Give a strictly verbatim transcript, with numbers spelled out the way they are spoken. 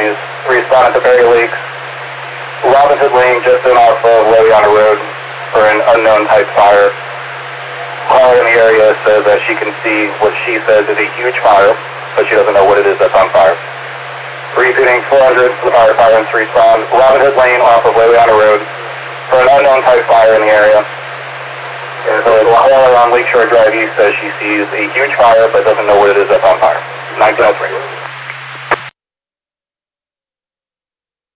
Companies. Three respond at the Berry Lakes, Robin Hood Lane, just in off of Liliana Road, for an unknown type fire. Caller in the area says that she can see what she says is a huge fire, but she doesn't know what it is that's on fire. Repeating four hundred for the fire department to respond, Robin Hood Lane off of Liliana Road, for an unknown type fire in the area. And so the caller on Lakeshore Drive East says she sees a huge fire, but doesn't know what it is that's on fire. nineteen oh three.